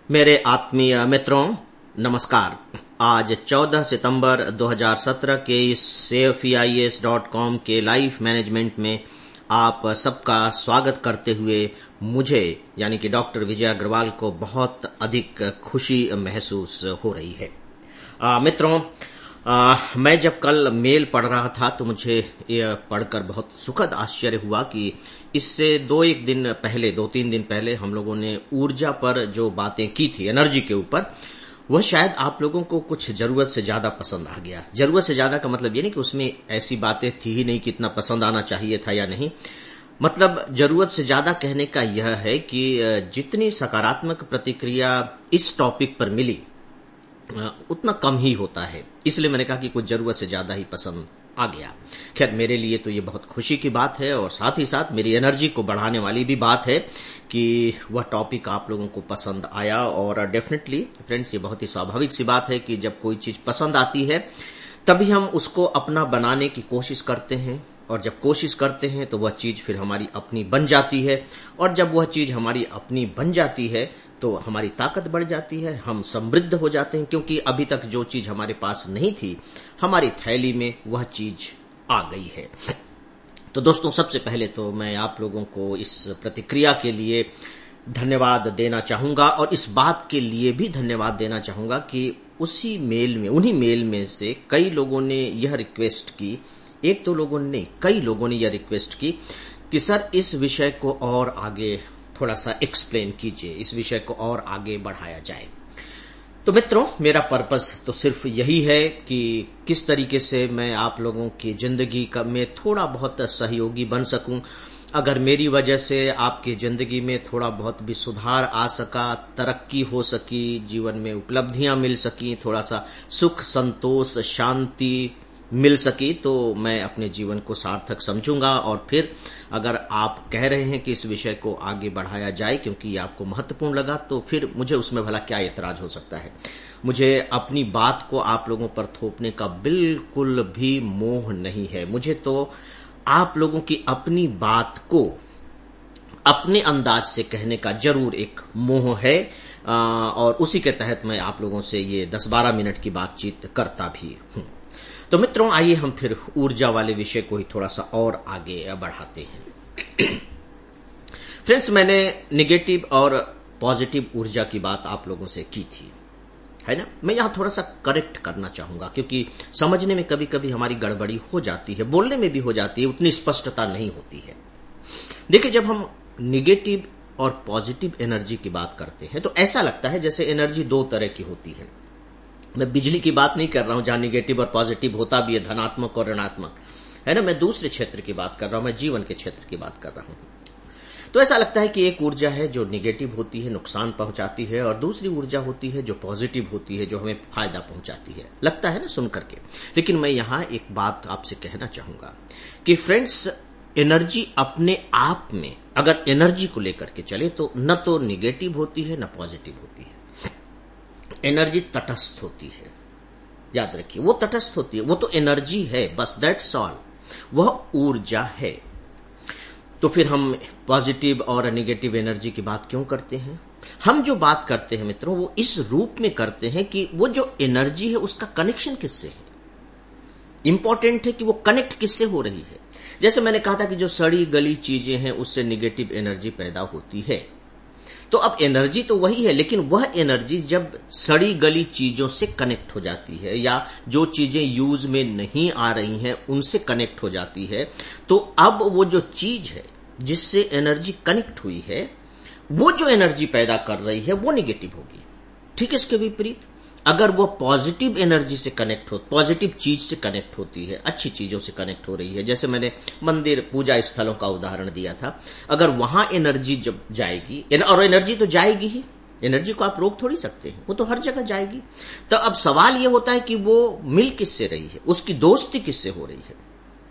मेरे आत्मीय मित्रों, नमस्कार। आज 14 सितंबर 2017 के इस safeis.com के लाइफ मैनेजमेंट में आप सबका स्वागत करते हुए मुझे यानी कि डॉक्टर विजय अग्रवाल को बहुत अधिक खुशी महसूस हो रही है। मित्रों, मैं जब कल मेल पढ़ रहा था तो मुझे यह पढ़कर बहुत सुखद आश्चर्य हुआ कि इससे 2-3 दिन पहले हम लोगों ने ऊर्जा पर जो बातें की थी, एनर्जी के ऊपर, वह शायद आप लोगों को कुछ जरूरत से ज्यादा पसंद आ गया। जरूरत से ज्यादा का मतलब ये नहीं कि उसमें ऐसी बातें थी ही नहीं कि इतना पसंद आना चाहिए था या नहीं। मतलब जरूरत से ज्यादा कहने का यह है कि जितनी सकारात्मक प्रतिक्रिया इस टॉपिक पर मिली उतना कम ही होता है। इसलिए मैंने कहा कि कुछ जरूरत से ज्यादा ही पसंद आ गया। खैर, मेरे लिए तो ये बहुत खुशी की बात है और साथ ही साथ मेरी एनर्जी को बढ़ाने वाली भी बात है कि वह टॉपिक आप लोगों को पसंद आया। और डेफिनेटली फ्रेंड्स, ये बहुत ही स्वाभाविक सी बात है कि जब कोई चीज पसंद आती है तभी हम उसको अपना बनाने की कोशिश करते हैं, और जब कोशिश करते हैं तो वह चीज फिर हमारी अपनी बन जाती है, और जब वह चीज हमारी अपनी बन जाती है तो हमारी ताकत बढ़ जाती है, हम समृद्ध हो जाते हैं, क्योंकि अभी तक जो चीज हमारे पास नहीं थी हमारी थैली में वह चीज आ गई है। तो दोस्तों, सबसे पहले तो मैं आप लोगों को इस प्रतिक्रिया के लिए धन्यवाद देना चाहूंगा, और इस बात के लिए भी धन्यवाद देना चाहूंगा कि उन्हीं मेल में से कई लोगों ने यह रिक्वेस्ट की, कई लोगों ने यह रिक्वेस्ट की कि सर इस विषय को और आगे थोड़ा सा एक्सप्लेन कीजिए, इस विषय को और आगे बढ़ाया जाए। तो मित्रों, मेरा पर्पस तो सिर्फ यही है कि किस तरीके से मैं आप लोगों की जिंदगी में थोड़ा बहुत सहयोगी बन सकूं। अगर मेरी वजह से आपकी जिंदगी में थोड़ा बहुत भी सुधार आ सका, तरक्की हो सकी, जीवन में उपलब्धियां मिल सकी, थोड़ा सा सुख, संतोष, शांति मिल सकी, तो मैं अपने जीवन को सार्थक समझूंगा। और फिर अगर आप कह रहे हैं कि इस विषय को आगे बढ़ाया जाए क्योंकि ये आपको महत्वपूर्ण लगा, तो फिर मुझे उसमें भला क्या ऐतराज हो सकता है। मुझे अपनी बात को आप लोगों पर थोपने का बिल्कुल भी मोह नहीं है। मुझे तो आप लोगों की अपनी बात को अपने अंदाज से कहने का जरूर एक मोह है, और उसी के तहत मैं आप लोगों से ये 10-12 मिनट की बातचीत करता भी हूं। तो मित्रों, आइए हम फिर ऊर्जा वाले विषय को ही थोड़ा सा और आगे बढ़ाते हैं। फ्रेंड्स, मैंने नेगेटिव और पॉजिटिव ऊर्जा की बात आप लोगों से की थी, है ना। मैं यहां थोड़ा सा करेक्ट करना चाहूंगा, क्योंकि समझने में कभी कभी हमारी गड़बड़ी हो जाती है, बोलने में भी हो जाती है, उतनी स्पष्टता नहीं होती है। देखिए, जब हम नेगेटिव और पॉजिटिव एनर्जी की बात करते हैं तो ऐसा लगता है जैसे एनर्जी दो तरह की होती है। मैं बिजली की बात नहीं कर रहा हूं जहां नेगेटिव और पॉजिटिव होता भी है, धनात्मक और ऋणात्मक, है ना। मैं दूसरे क्षेत्र की बात कर रहा हूं, मैं जीवन के क्षेत्र की बात कर रहा हूं। तो ऐसा लगता है कि एक ऊर्जा है जो नेगेटिव होती है, नुकसान पहुंचाती है, और दूसरी ऊर्जा होती है जो पॉजिटिव होती है, जो हमें फायदा पहुंचाती है। लगता है ना सुन करके। लेकिन मैं यहां एक बात आपसे कहना चाहूंगा कि फ्रेंड्स, एनर्जी अपने आप में अगर एनर्जी को लेकर के चले तो न तो नेगेटिव होती है न पॉजिटिव होती है। एनर्जी तटस्थ होती है, याद रखिए, वो तटस्थ होती है, वो तो एनर्जी है, बस, दैट्स ऑल, वह ऊर्जा है। तो फिर हम पॉजिटिव और नेगेटिव एनर्जी की बात क्यों करते हैं? हम जो बात करते हैं मित्रों, वो इस रूप में करते हैं कि वो जो एनर्जी है उसका कनेक्शन किससे है। इंपॉर्टेंट है कि वो कनेक्ट किससे हो रही है। जैसे मैंने कहा था कि जो सड़ी गली चीजें हैं उससे नेगेटिव एनर्जी पैदा होती है। तो अब एनर्जी तो वही है, लेकिन वह एनर्जी जब सड़ी गली चीजों से कनेक्ट हो जाती है या जो चीजें यूज में नहीं आ रही हैं उनसे कनेक्ट हो जाती है, तो अब वो जो चीज है जिससे एनर्जी कनेक्ट हुई है, वो जो एनर्जी पैदा कर रही है वो नेगेटिव होगी। ठीक है, इसके विपरीत अगर वो पॉजिटिव एनर्जी से कनेक्ट हो, पॉजिटिव चीज से कनेक्ट होती है, अच्छी चीजों से कनेक्ट हो रही है, जैसे मैंने मंदिर, पूजा स्थलों का उदाहरण दिया था, अगर वहां एनर्जी जब जाएगी, और एनर्जी तो जाएगी ही, एनर्जी को आप रोक थोड़ी सकते हैं, वो तो हर जगह जाएगी। तो अब सवाल ये होता है कि वो मिल किससे रही है, उसकी दोस्ती किससे हो रही है।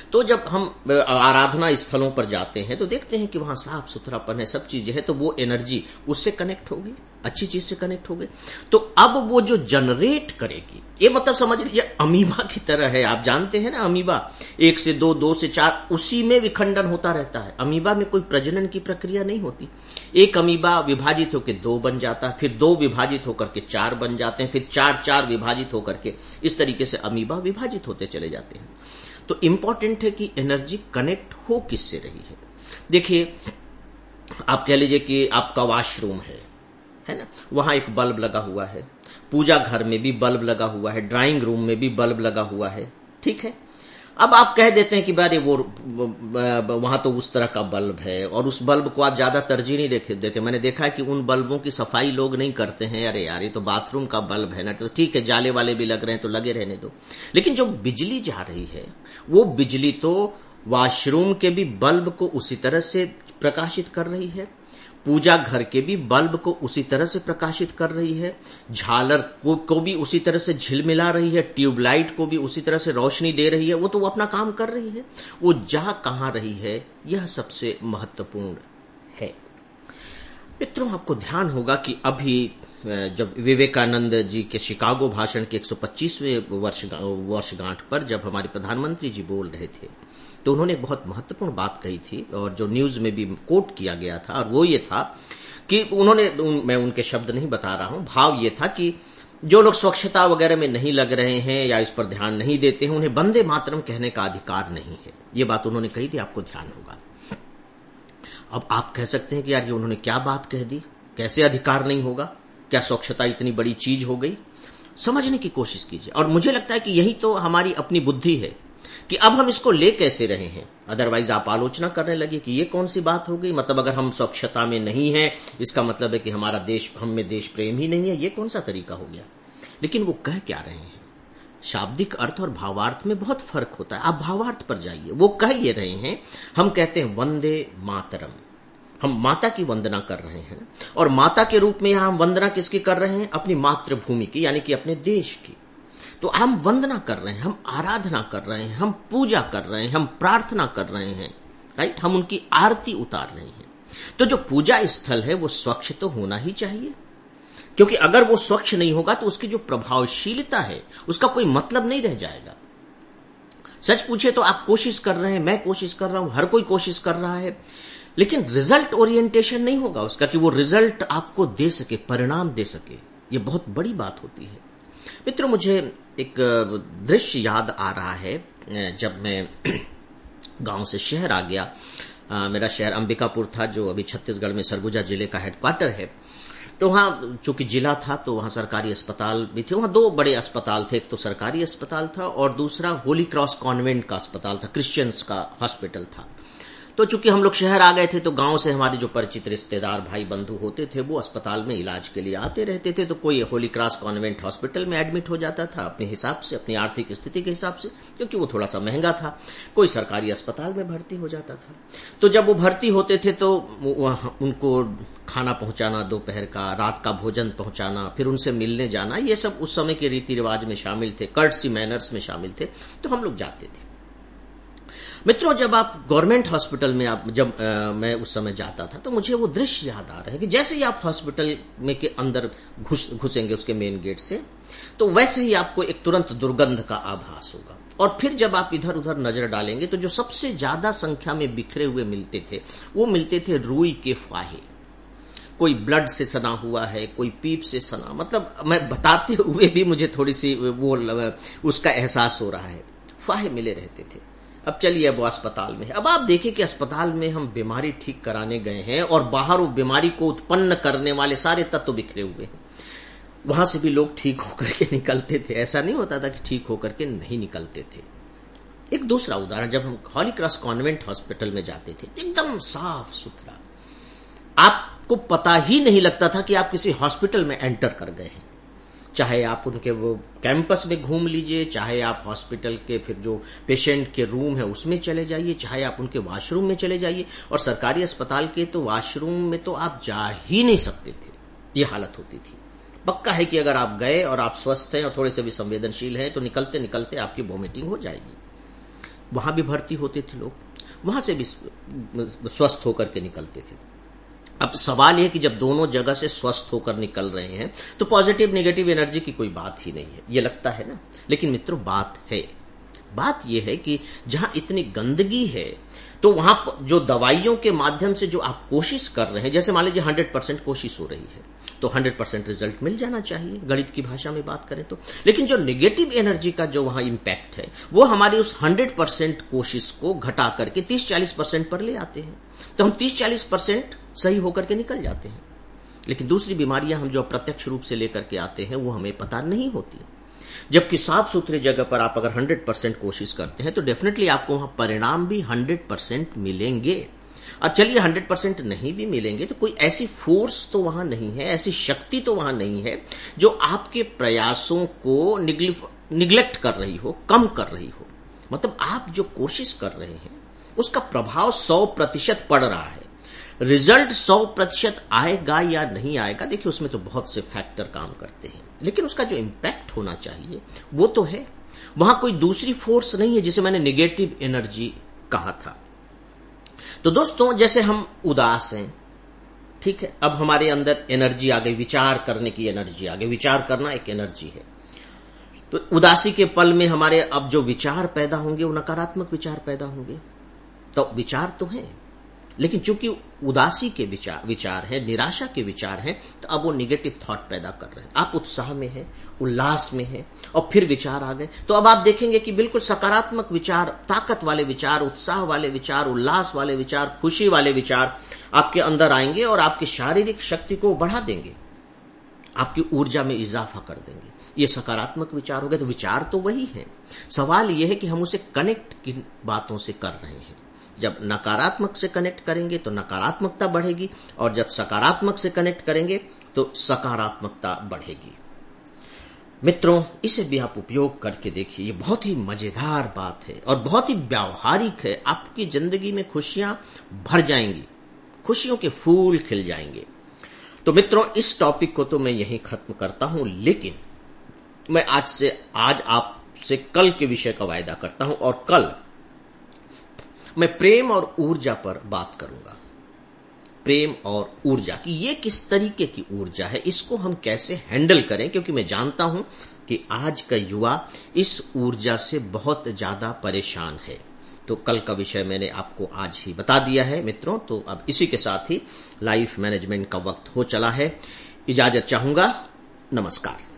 तो जब हम आराधना स्थलों पर जाते हैं तो देखते हैं कि वहां साफ सुथरापन है, सब चीजें हैं, तो वो एनर्जी उससे कनेक्ट होगी, अच्छी चीज से कनेक्ट होगी। तो अब वो जो जनरेट करेगी, ये मतलब समझ लीजिए अमीबा की तरह है। आप जानते हैं ना, अमीबा 1 से 2, 2 से 4, उसी में विखंडन होता रहता है। अमीबा में कोई प्रजनन की प्रक्रिया नहीं होती। एक अमीबा विभाजित होकर 2 बन जाता है, फिर 2 विभाजित होकर के 4 बन जाते हैं, फिर 4 विभाजित होकर के इस तरीके से अमीबा विभाजित होते चले जाते हैं। तो इंपॉर्टेंट है कि एनर्जी कनेक्ट हो किससे रही है। देखिए, आप कह लीजिए कि आपका वॉशरूम है ना, वहां एक बल्ब लगा हुआ है, पूजा घर में भी बल्ब लगा हुआ है, ड्राइंग रूम में भी बल्ब लगा हुआ है, ठीक है। अब आप कह देते हैं कि बारे वो वहां तो उस तरह का बल्ब है और उस बल्ब को आप ज्यादा तरजीह नहीं देते। मैंने देखा है कि उन बल्बों की सफाई लोग नहीं करते हैं। अरे यार, ये तो बाथरूम का बल्ब है ना, तो ठीक है, जाले वाले भी लग रहे हैं तो लगे रहने दो। लेकिन जो बिजली जा रही है, वो बिजली तो वॉशरूम के भी बल्ब को उसी तरह से प्रकाशित कर रही है, पूजा घर के भी बल्ब को उसी तरह से प्रकाशित कर रही है, झालर को भी उसी तरह से झिलमिला रही है, ट्यूबलाइट को भी उसी तरह से रोशनी दे रही है। वो तो वो अपना काम कर रही है। वो जा कहां रही है, यह सबसे महत्वपूर्ण है। मित्रों, आपको ध्यान होगा कि अभी जब विवेकानंद जी के शिकागो भाषण के 125वें वर्षगांठ पर जब हमारे प्रधानमंत्री जी बोल रहे थे, तो उन्होंने बहुत महत्वपूर्ण बात कही थी और जो न्यूज में भी कोट किया गया था, और वो ये था कि मैं उनके शब्द नहीं बता रहा हूं, भाव ये था कि जो लोग स्वच्छता वगैरह में नहीं लग रहे हैं या इस पर ध्यान नहीं देते हैं, उन्हें वंदे मातरम कहने का अधिकार नहीं है। ये बात उन्होंने कही थी, आपको ध्यान होगा। अब आप कह सकते हैं कि यार ये उन्होंने क्या बात कह दी, कैसे अधिकार नहीं होगा, क्या स्वच्छता इतनी बड़ी चीज हो गई? समझने की कोशिश कीजिए। और मुझे लगता है कि यही तो हमारी अपनी बुद्धि है कि अब हम इसको ले कैसे रहे हैं। अदरवाइज आप आलोचना करने लगे कि ये कौन सी बात हो गई, मतलब अगर हम स्वच्छता में नहीं है इसका मतलब है कि हमारा देश, हम में देश प्रेम ही नहीं है, ये कौन सा तरीका हो गया। लेकिन वो कह क्या रहे हैं, शाब्दिक अर्थ और भावार्थ में बहुत फर्क होता है। आप भावार्थ पर जाइए, वो कह ये रहे हैं, हम कहते हैं वंदे मातरम, हम माता की वंदना कर रहे हैं, और माता के रूप में यहां हम वंदना किसकी कर रहे हैं, अपनी मातृभूमि की, यानी कि अपने देश की। तो हम वंदना कर रहे हैं, हम आराधना कर रहे हैं, हम पूजा कर रहे हैं, हम प्रार्थना कर रहे हैं, राइट, हम उनकी आरती उतार रहे हैं। तो जो पूजा स्थल है वो स्वच्छ तो होना ही चाहिए, क्योंकि अगर वो स्वच्छ नहीं होगा तो उसकी जो प्रभावशीलता है उसका कोई मतलब नहीं रह जाएगा। सच पूछे तो आप कोशिश कर रहे हैं, मैं कोशिश कर रहा हूं, हर कोई कोशिश कर रहा है, लेकिन रिजल्ट ओरिएंटेशन नहीं होगा उसका, कि वो रिजल्ट आपको दे सके, परिणाम दे सके। ये बहुत बड़ी बात होती है। मित्रों, मुझे एक दृश्य याद आ रहा है। जब मैं गांव से शहर आ गया, मेरा शहर अंबिकापुर था, जो अभी छत्तीसगढ़ में सरगुजा जिले का हेडक्वार्टर है। तो वहां चूंकि जिला था तो वहां सरकारी अस्पताल भी थे। वहां 2 बड़े अस्पताल थे, एक तो सरकारी अस्पताल था और दूसरा होली क्रॉस कॉन्वेंट का अस्पताल था, क्रिश्चियंस का हॉस्पिटल था। तो चूंकि हम लोग शहर आ गए थे तो गांव से हमारे जो परिचित रिश्तेदार भाई बंधु होते थे वो अस्पताल में इलाज के लिए आते रहते थे। तो कोई होली क्रॉस कॉन्वेंट हॉस्पिटल में एडमिट हो जाता था अपने हिसाब से, अपनी आर्थिक स्थिति के हिसाब से, क्योंकि वो थोड़ा सा महंगा था। कोई सरकारी अस्पताल में भर्ती हो जाता था। तो जब वो भर्ती होते थे तो उनको खाना पहुंचाना, दोपहर का, रात का भोजन पहुंचाना, फिर उनसे मिलने जाना, ये सब उस समय के रीति रिवाज में शामिल थे, कर्टसी मैनर्स में शामिल थे। तो हम लोग जाते थे। मित्रों, जब आप गवर्नमेंट हॉस्पिटल में मैं उस समय जाता था तो मुझे वो दृश्य याद आ रहा है कि जैसे ही आप हॉस्पिटल में के अंदर घुसेंगे उसके मेन गेट से, तो वैसे ही आपको एक तुरंत दुर्गंध का आभास होगा। और फिर जब आप इधर उधर नजर डालेंगे तो जो सबसे ज्यादा संख्या में बिखरे हुए मिलते थे वो मिलते थे रुई के फाहे। कोई ब्लड से सना हुआ है, कोई पीप से सना, मतलब मैं बताते हुए भी मुझे थोड़ी सी वो उसका एहसास हो रहा है। फाहे मिले रहते थे। अब चलिए, अब वो अस्पताल में है। अब आप देखिए कि अस्पताल में हम बीमारी ठीक कराने गए हैं और बाहर वो बीमारी को उत्पन्न करने वाले सारे तत्व बिखरे हुए हैं। वहां से भी लोग ठीक होकर के निकलते थे, ऐसा नहीं होता था कि ठीक होकर के नहीं निकलते थे। एक दूसरा उदाहरण, जब हम हॉली क्रॉस कॉन्वेंट हॉस्पिटल में जाते थे, एकदम साफ सुथरा, आपको पता ही नहीं लगता था कि आप किसी हॉस्पिटल में एंटर कर गए हैं। चाहे आप उनके वो कैंपस में घूम लीजिए, चाहे आप हॉस्पिटल के फिर जो पेशेंट के रूम है उसमें चले जाइए, चाहे आप उनके वॉशरूम में चले जाइए। और सरकारी अस्पताल के तो वॉशरूम में तो आप जा ही नहीं सकते थे, ये हालत होती थी। पक्का है कि अगर आप गए और आप स्वस्थ हैं और थोड़े से भी संवेदनशील हैं तो निकलते निकलते आपकी वॉमिटिंग हो जाएगी। वहां भी भर्ती होते थे लोग, वहां से भी स्वस्थ होकर के निकलते थे। अब सवाल यह कि जब दोनों जगह से स्वस्थ होकर निकल रहे हैं तो पॉजिटिव नेगेटिव एनर्जी की कोई बात ही नहीं है, ये लगता है ना। लेकिन मित्रों बात यह है कि जहां इतनी गंदगी है तो वहां जो दवाइयों के माध्यम से जो आप कोशिश कर रहे हैं, जैसे मान लीजिए 100% कोशिश हो रही है तो 100% रिजल्ट मिल जाना चाहिए, गणित की भाषा में बात करें तो। लेकिन जो नेगेटिव एनर्जी का जो वहां इंपैक्ट है वो हमारी उस 100% कोशिश को घटा करके 30-40% पर ले आते हैं, तो हम 30-40% सही होकर के निकल जाते हैं। लेकिन दूसरी बीमारियां हम जो अप्रत्यक्ष रूप से लेकर के आते हैं वो हमें पता नहीं होती। जबकि साफ सुथरी जगह पर आप अगर 100% कोशिश करते हैं तो डेफिनेटली आपको वहां परिणाम भी 100% मिलेंगे। और चलिए 100% नहीं भी मिलेंगे तो कोई ऐसी फोर्स तो वहां नहीं है, ऐसी शक्ति तो वहां नहीं है जो आपके प्रयासों को निग्लेक्ट कर रही हो, कम कर रही हो। मतलब आप जो कोशिश कर रहे हैं उसका प्रभाव 100% पड़ रहा है। रिजल्ट 100% आएगा या नहीं आएगा, देखिए उसमें तो बहुत से फैक्टर काम करते हैं, लेकिन उसका जो इंपैक्ट होना चाहिए वो तो है। वहां कोई दूसरी फोर्स नहीं है जिसे मैंने नेगेटिव एनर्जी कहा था। तो दोस्तों जैसे हम उदास हैं, ठीक है, अब हमारे अंदर एनर्जी आ गई, विचार करने की एनर्जी आ गई। विचार करना एक एनर्जी है, तो उदासी के पल में हमारे अब जो विचार पैदा होंगे वो नकारात्मक विचार पैदा होंगे। तो विचार तो है, लेकिन चूंकि उदासी के विचार है, निराशा के विचार है, तो अब वो निगेटिव थॉट पैदा कर रहे हैं। आप उत्साह में हैं, उल्लास में हैं और फिर विचार आ गए, तो अब आप देखेंगे कि बिल्कुल सकारात्मक विचार, ताकत वाले विचार, उत्साह वाले विचार, उल्लास वाले विचार, खुशी वाले विचार आपके अंदर आएंगे और आपकी शारीरिक शक्ति को बढ़ा देंगे, आपकी ऊर्जा में इजाफा कर देंगे। ये सकारात्मक विचार हो गए। तो विचार तो वही है, सवाल यह है कि हम उसे कनेक्ट किन बातों से कर रहे हैं। जब नकारात्मक से कनेक्ट करेंगे तो नकारात्मकता बढ़ेगी, और जब सकारात्मक से कनेक्ट करेंगे तो सकारात्मकता बढ़ेगी। मित्रों, इसे भी आप उपयोग करके देखिए, ये बहुत ही मजेदार बात है और बहुत ही व्यावहारिक है। आपकी जिंदगी में खुशियां भर जाएंगी, खुशियों के फूल खिल जाएंगे। तो मित्रों, इस टॉपिक को तो मैं यहीं खत्म करता हूं, लेकिन मैं आज आपसे कल के विषय का वायदा करता हूं, और कल मैं प्रेम और ऊर्जा पर बात करूंगा। प्रेम और ऊर्जा की ये किस तरीके की ऊर्जा है, इसको हम कैसे हैंडल करें, क्योंकि मैं जानता हूं कि आज का युवा इस ऊर्जा से बहुत ज्यादा परेशान है। तो कल का विषय मैंने आपको आज ही बता दिया है मित्रों। तो अब इसी के साथ ही लाइफ मैनेजमेंट का वक्त हो चला है। इजाजत चाहूंगा। नमस्कार।